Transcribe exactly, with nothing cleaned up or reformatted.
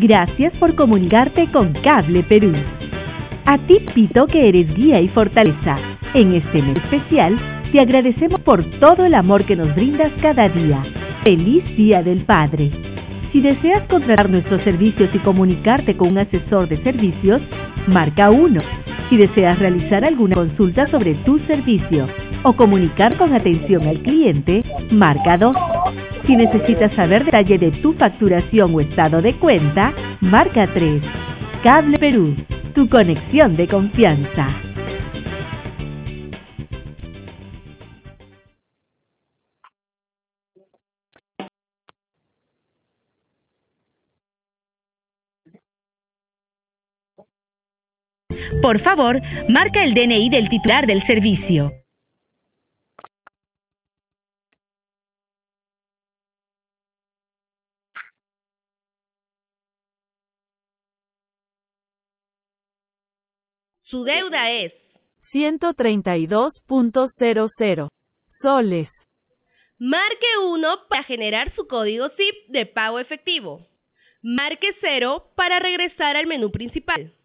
Gracias por comunicarte con Cable Perú. A ti, Pito, que eres guía y fortaleza. En este mes especial, te agradecemos por todo el amor que nos brindas cada día. ¡Feliz Día del Padre! Si deseas contratar nuestros servicios y comunicarte con un asesor de servicios, marca uno. Si deseas realizar alguna consulta sobre tu servicio o comunicar con atención al cliente, marca dos. Si necesitas saber detalle de tu facturación o estado de cuenta, marca tres. Cable Perú, tu conexión de confianza. Por favor, marca el D N I del titular del servicio. Su deuda es ciento treinta y dos punto cero cero soles. Marque uno para generar su código S I P de pago efectivo. Marque cero para regresar al menú principal.